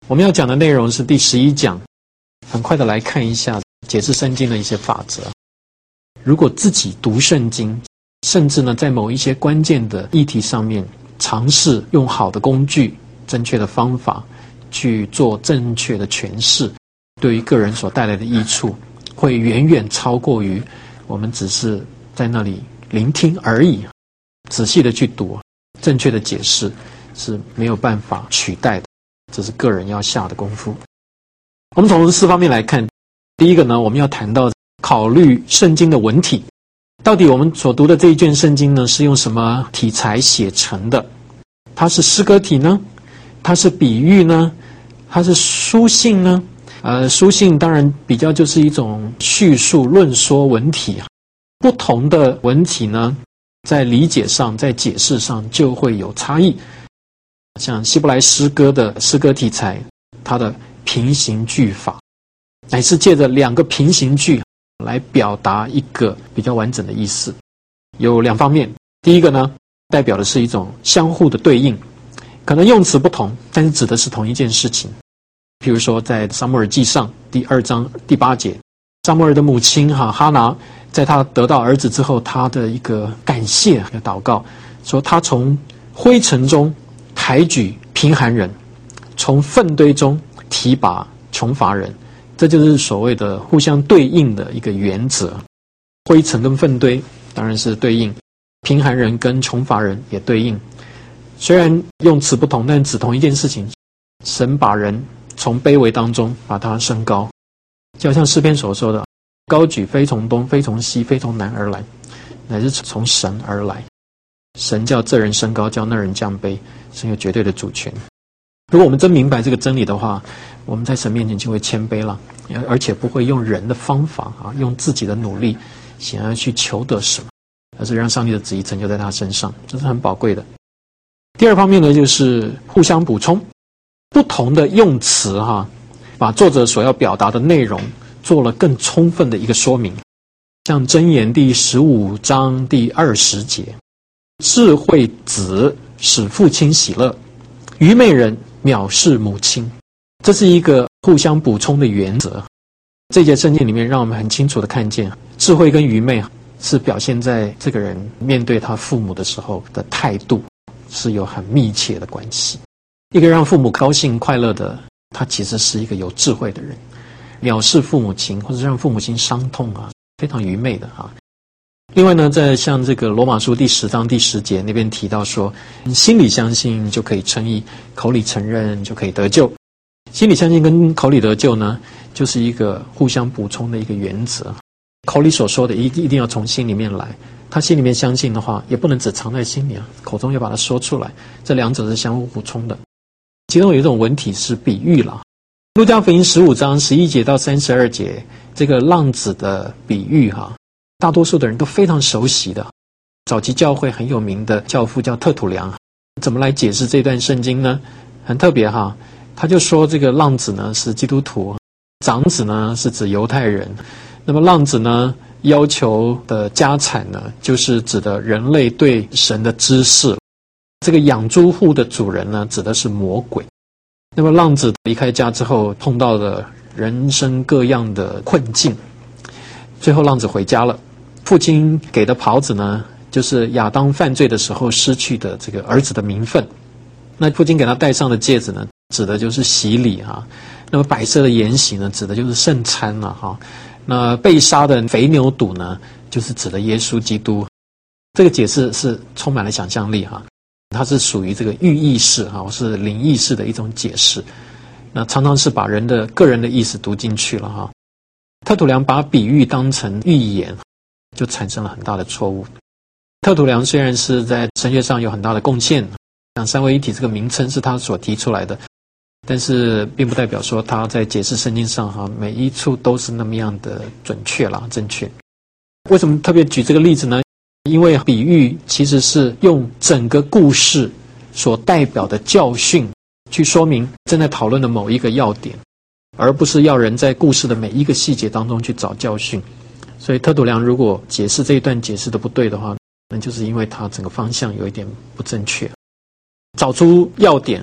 我们要讲的内容是第11讲，很快的来看一下解释圣经的一些法则。如果自己读圣经，甚至呢在某一些关键的议题上面，尝试用好的工具、正确的方法去做正确的诠释，对于个人所带来的益处，会远远超过于我们只是在那里聆听而已。仔细的去读，正确的解释是没有办法取代的，这是个人要下的功夫。我们从4方面来看。第一个呢，我们要谈到考虑圣经的文体，到底我们所读的这一卷圣经呢，是用什么题材写成的？它是诗歌体呢？它是比喻呢？它是书信呢？书信当然比较就是一种叙述论说文体，不同的文体呢，在理解上、在解释上就会有差异。像希伯来诗歌的诗歌题材，它的平行句法，乃是借着2个平行句来表达一个比较完整的意思。有2方面，第一个呢，代表的是一种相互的对应，可能用词不同，但是指的是同一件事情。譬如说在撒母耳记上第2章第8节，撒母耳的母亲哈拿，在他得到儿子之后，他的一个感谢的祷告，说他从灰尘中抬举贫寒人，从粪堆中提拔穷乏人。这就是所谓的互相对应的一个原则。灰尘跟粪堆当然是对应，贫寒人跟穷乏人也对应。虽然用词不同，但指同一件事情。神把人从卑微当中把他升高，就好像诗篇所说的，高举非从东非从西非从南而来，乃是从神而来。神叫这人升高，叫那人降卑，神有绝对的主权。如果我们真明白这个真理的话，我们在神面前就会谦卑了，而且不会用人的方法用自己的努力想要去求得什么，而是让上帝的旨意成就在他身上，这是很宝贵的。第2方面呢，就是互相补充，不同的用词把作者所要表达的内容做了更充分的一个说明。像箴言第15章第20节，智慧子使父亲喜乐，愚昧人藐视母亲。这是一个互相补充的原则。这节圣经里面让我们很清楚的看见，智慧跟愚昧是表现在这个人面对他父母的时候的态度是有很密切的关系。一个让父母高兴快乐的，他其实是一个有智慧的人。藐视父母亲或者让父母亲伤痛非常愚昧的另外呢，在像这个罗马书第10章第10节那边提到说，心里相信就可以称义，口里承认就可以得救。心里相信跟口里得救呢，就是一个互相补充的一个原则。口里所说的一定要从心里面来，他心里面相信的话，也不能只藏在心里口中要把它说出来，这2者是相互补充的。其中有一种文体是比喻了。路加福音15章11节到32节，这个浪子的比喻大多数的人都非常熟悉的。早期教会很有名的教父叫特土良，怎么来解释这段圣经呢？很特别他就说这个浪子呢是基督徒，长子呢是指犹太人。那么浪子呢要求的家产呢，就是指的人类对神的知识。这个养猪户的主人呢，指的是魔鬼。那么浪子离开家之后，碰到了人生各样的困境，最后浪子回家了。父亲给的袍子呢，就是亚当犯罪的时候失去的这个儿子的名分。那父亲给他戴上的戒指呢，指的就是洗礼那么摆设的筵席呢，指的就是圣餐那被杀的肥牛肚呢，就是指的耶稣基督。这个解释是充满了想象力它是属于这个寓意式是灵意式的一种解释。那常常是把人的个人的意思读进去了特土良把比喻当成寓言，就产生了很大的错误。特土良虽然是在神学上有很大的贡献，像三位一体这个名称是他所提出来的，但是并不代表说他在解释圣经上每一处都是那么样的准确正确。为什么特别举这个例子呢？因为比喻其实是用整个故事所代表的教训去说明正在讨论的某一个要点，而不是要人在故事的每一个细节当中去找教训。所以特土良如果解释这一段解释的不对的话，那就是因为他整个方向有一点不正确。找出要点，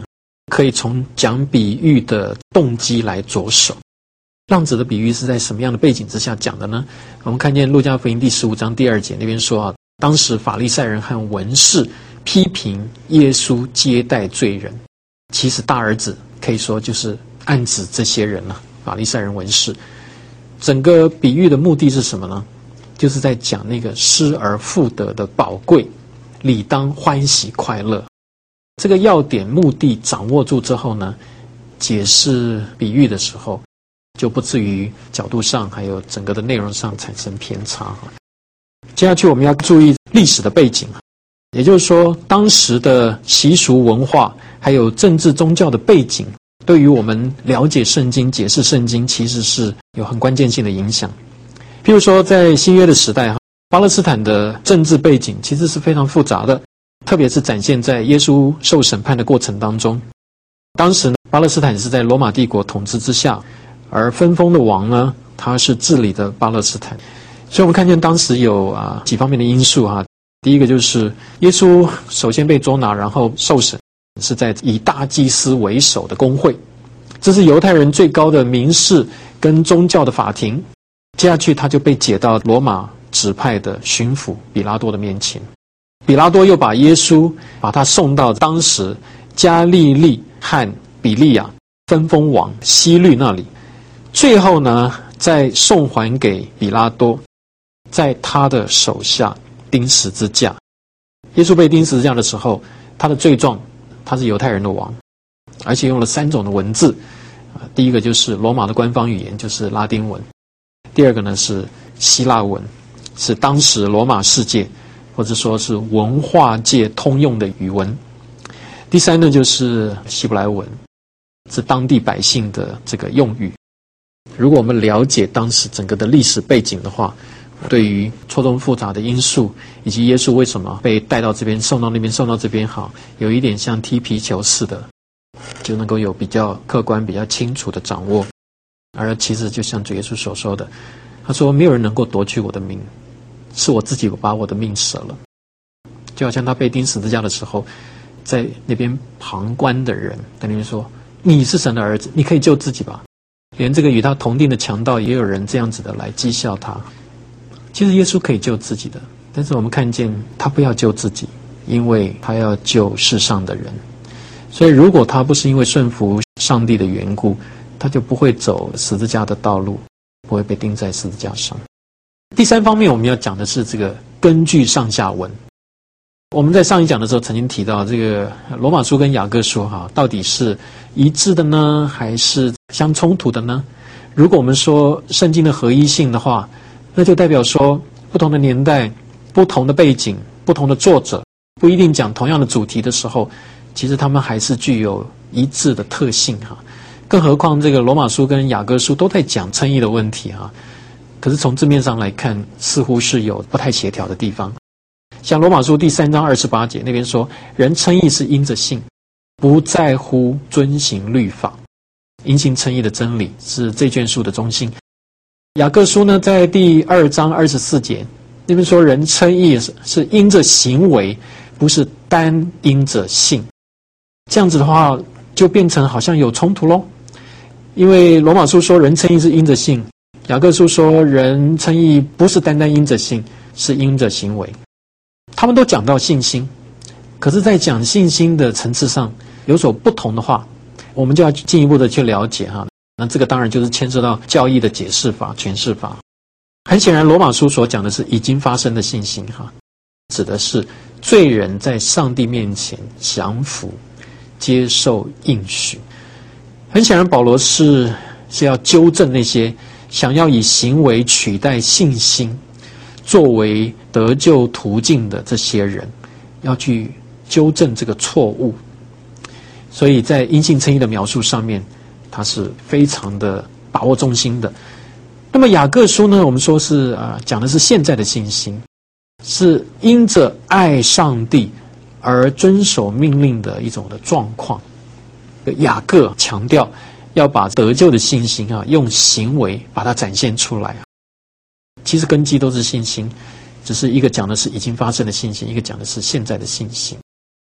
可以从讲比喻的动机来着手。浪子的比喻是在什么样的背景之下讲的呢？我们看见路加福音第15章第2节那边说啊，当时法利赛人和文士批评耶稣接待罪人。其实大儿子可以说就是暗指这些人了，法利赛人文士。整个比喻的目的是什么呢？就是在讲那个失而复得的宝贵，理当欢喜快乐。这个要点目的掌握住之后呢，解释比喻的时候就不至于角度上还有整个的内容上产生偏差。接下去我们要注意历史的背景，也就是说当时的习俗文化还有政治宗教的背景，对于我们了解圣经解释圣经其实是有很关键性的影响。譬如说在新约的时代，巴勒斯坦的政治背景其实是非常复杂的，特别是展现在耶稣受审判的过程当中。当时呢，巴勒斯坦是在罗马帝国统治之下，而分封的王呢，他是治理的巴勒斯坦。所以我们看见当时有几方面的因素。第一个就是耶稣首先被捉拿，然后受审，是在以大祭司为首的公会，这是犹太人最高的民事跟宗教的法庭。接下去他就被解到罗马指派的巡抚比拉多的面前，比拉多又把耶稣把他送到当时加利利和比利亚分封王希律那里，最后呢再送还给比拉多，在他的手下钉十字架。耶稣被钉十字架的时候，他的罪状，他是犹太人的王，而且用了3种的文字。第一个就是罗马的官方语言，就是拉丁文；第二个呢是希腊文，是当时罗马世界或者说是文化界通用的语文；第三呢就是希伯来文，是当地百姓的这个用语。如果我们了解当时整个的历史背景的话，对于错综复杂的因素，以及耶稣为什么被带到这边送到那边送到这边，有一点像踢皮球似的，就能够有比较客观比较清楚的掌握。而其实就像主耶稣所说的，他说没有人能够夺去我的命，是我自己把我的命舍了。就好像他被钉十字架的时候，在那边旁观的人在那边说，你是神的儿子，你可以救自己吧。连这个与他同定的强盗也有人这样子的来讥笑他。其实耶稣可以救自己的，但是我们看见他不要救自己，因为他要救世上的人。所以如果他不是因为顺服上帝的缘故，他就不会走十字架的道路，不会被钉在十字架上。第三方面我们要讲的是这个根据上下文。我们在上一讲的时候曾经提到，这个罗马书跟雅各书到底是一致的呢，还是相冲突的呢？如果我们说圣经的合一性的话，那就代表说不同的年代、不同的背景、不同的作者不一定讲同样的主题的时候，其实他们还是具有一致的特性。更何况这个罗马书跟雅各书都在讲称义的问题。可是从字面上来看，似乎是有不太协调的地方。像罗马书第3章28节那边说，人称义是因着信，不在乎遵行律法。因信称义的真理是这卷书的中心。雅各书呢，在第2章24节那边说，人称义是因着行为，不是单因着信。这样子的话就变成好像有冲突咯。因为罗马书说人称义是因着信，雅各书说人称义不是单单因着信，是因着行为。他们都讲到信心，可是在讲信心的层次上有所不同的话，我们就要进一步的去了解。那这个当然就是牵涉到教义的解释法、诠释法。很显然罗马书所讲的是已经发生的信心，指的是罪人在上帝面前降服接受应许。很显然保罗是要纠正那些想要以行为取代信心作为得救途径的这些人，要去纠正这个错误。所以在因信称义的描述上面，他是非常的把握中心的。那么雅各书呢，我们说是讲的是现在的信心，是因着爱上帝而遵守命令的一种的状况。雅各强调要把得救的信心用行为把它展现出来。其实根基都是信心，只是一个讲的是已经发生的信心，一个讲的是现在的信心。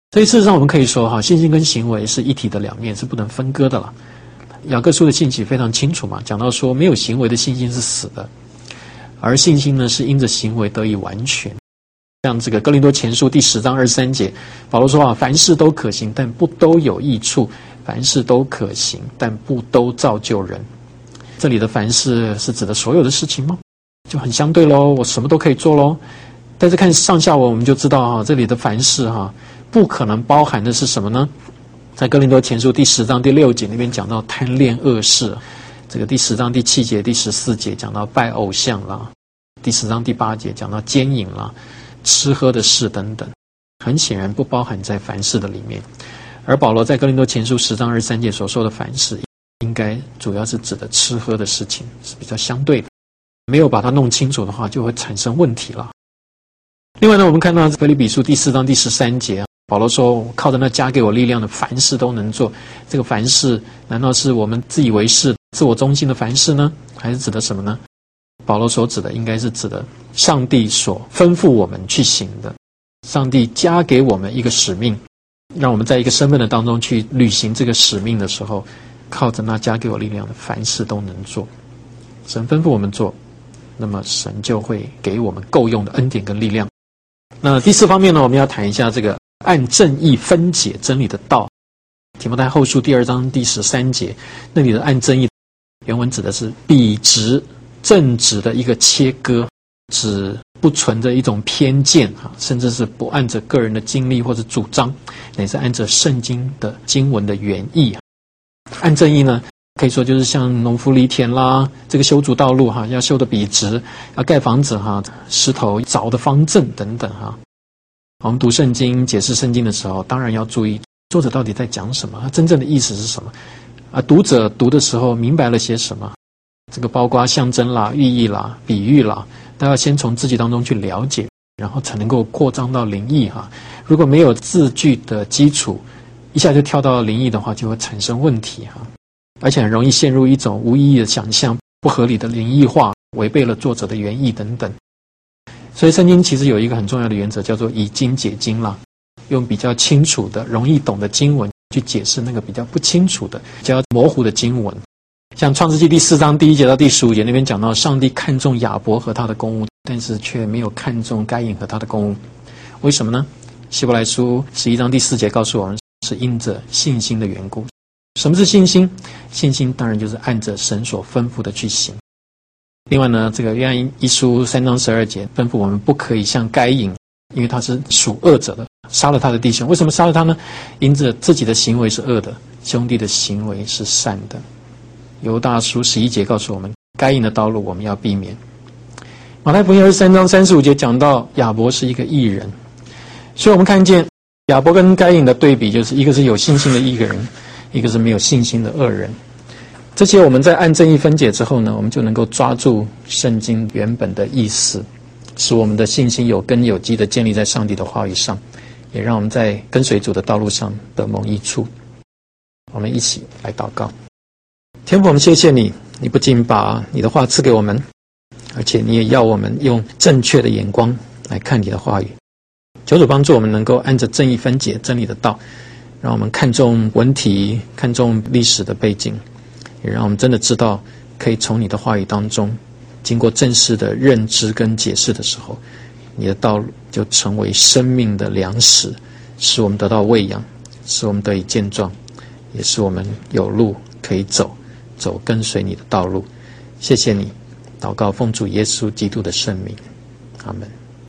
所以事实上我们可以说信心跟行为是一体的两面，是不能分割的了。雅各书的信息非常清楚嘛，讲到说没有行为的信心是死的，而信心呢是因着行为得以完全。像这个哥林多前书第10章23节，保罗说凡事都可行，但不都有益处；凡事都可行，但不都造就人。这里的凡事是指的所有的事情吗？就很相对咯，我什么都可以做咯。但是看上下文我们就知道这里的凡事不可能包含的是什么呢？在哥林多前书第10章第6节那边讲到贪恋恶事，这个第10章第7节第14节讲到拜偶像啦，第10章第8节讲到奸淫啦，吃喝的事等等，很显然不包含在凡事的里面。而保罗在哥林多前书10章23节所说的凡事，应该主要是指的吃喝的事情，是比较相对的，没有把它弄清楚的话就会产生问题了。另外呢，我们看到腓立比书第4章第13节，保罗说靠着那加给我力量的凡事都能做。这个凡事难道是我们自以为是自我中心的凡事呢？还是指的什么呢？保罗所指的应该是指的上帝所吩咐我们去行的，上帝加给我们一个使命，让我们在一个身份的当中去履行这个使命的时候，靠着那加给我力量的凡事都能做。神吩咐我们做，那么神就会给我们够用的恩典跟力量。那第4方面呢，我们要谈一下这个按正义分解真理的道。提摩太后书第2章第13节，那里的按正义原文指的是笔直正直的一个切割，指不存着一种偏见甚至是不按着个人的经历或者主张，乃是按着圣经的经文的原意。按正义呢，可以说就是像农夫犁田啦，这个修筑道路要修得笔直，要盖房子石头凿得方正等等我们读圣经解释圣经的时候，当然要注意作者到底在讲什么，他真正的意思是什么读者读的时候明白了些什么，这个包括象征啦、寓意啦、比喻啦，都要先从字句当中去了解，然后才能够扩张到灵意如果没有字句的基础，一下就跳到灵意的话，就会产生问题而且很容易陷入一种无意义的想象、不合理的灵意化，违背了作者的原意等等。所以圣经其实有一个很重要的原则，叫做以经解经啦，用比较清楚的、容易懂的经文去解释那个比较不清楚的、比较模糊的经文。像创世纪第4章第1节到第15节那边讲到，上帝看重亚伯和他的公物，但是却没有看重该隐和他的公物。为什么呢？希伯来书11章第4节告诉我们，是因着信心的缘故。什么是信心？信心当然就是按着神所吩咐的去行。另外呢，这个约翰一书3章12节吩咐我们不可以像该隐，因为他是属恶者的，杀了他的弟兄。为什么杀了他呢？因着自己的行为是恶的，兄弟的行为是善的。犹大书11节告诉我们，该隐的道路我们要避免。马太福音23章35节讲到亚伯是一个义人，所以我们看见亚伯跟该隐的对比，就是一个是有信心的一个人，一个是没有信心的恶人。这些我们在按正义分解之后呢，我们就能够抓住圣经原本的意思，使我们的信心有根有基的建立在上帝的话语上，也让我们在跟随主的道路上得蒙益处。我们一起来祷告。天父，我们谢谢你，你不仅把你的话赐给我们，而且你也要我们用正确的眼光来看你的话语。求主帮助我们能够按着正义分解真理的道，让我们看重文体，看重历史的背景，也让我们真的知道可以从你的话语当中经过正式的认知跟解释的时候，你的道路就成为生命的粮食，使我们得到喂养，使我们得以健壮，也使我们有路可以走跟随你的道路。谢谢你，祷告奉主耶稣基督的圣名，阿们。